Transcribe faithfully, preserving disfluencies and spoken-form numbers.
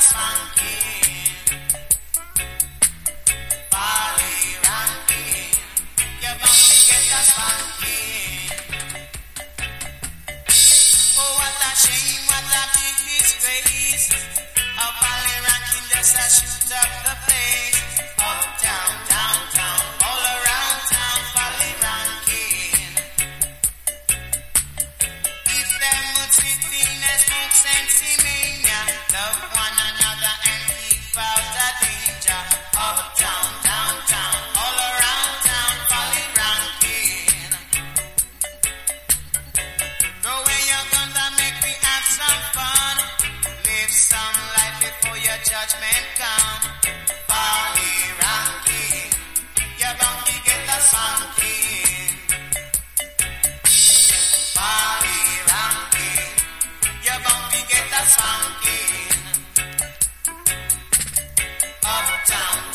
Judgment come, Polly Rankin, you're bound to get the sunken. Polly Rankin, you're bound to get the sunken. Uptown.